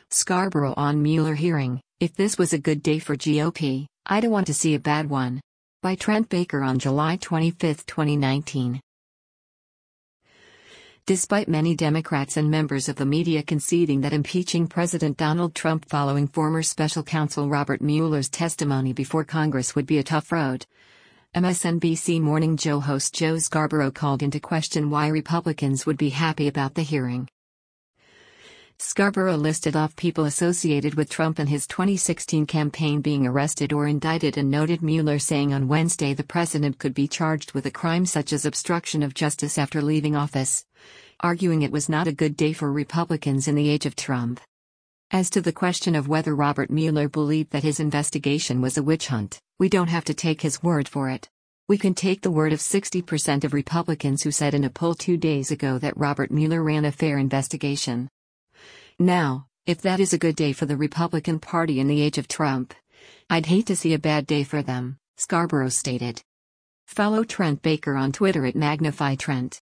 Scarborough on Mueller hearing, if this was a good day for GOP, I don't want to see a bad one. By Trent Baker on July 25, 2019. Despite many Democrats and members of the media conceding that impeaching President Donald Trump following former special counsel Robert Mueller's testimony before Congress would be a tough road, MSNBC Morning Joe host Joe Scarborough called into question why Republicans would be happy about the hearing. Scarborough listed off people associated with Trump and his 2016 campaign being arrested or indicted and noted Mueller saying on Wednesday the president could be charged with a crime such as obstruction of justice after leaving office, arguing it was not a good day for Republicans in the age of Trump. As to the question of whether Robert Mueller believed that his investigation was a witch hunt, we don't have to take his word for it. We can take the word of 60% of Republicans who said in a poll 2 days ago that Robert Mueller ran a fair investigation. Now, if that is a good day for the Republican Party in the age of Trump, I'd hate to see a bad day for them, Scarborough stated. Follow Trent Baker on Twitter at MagnifyTrent.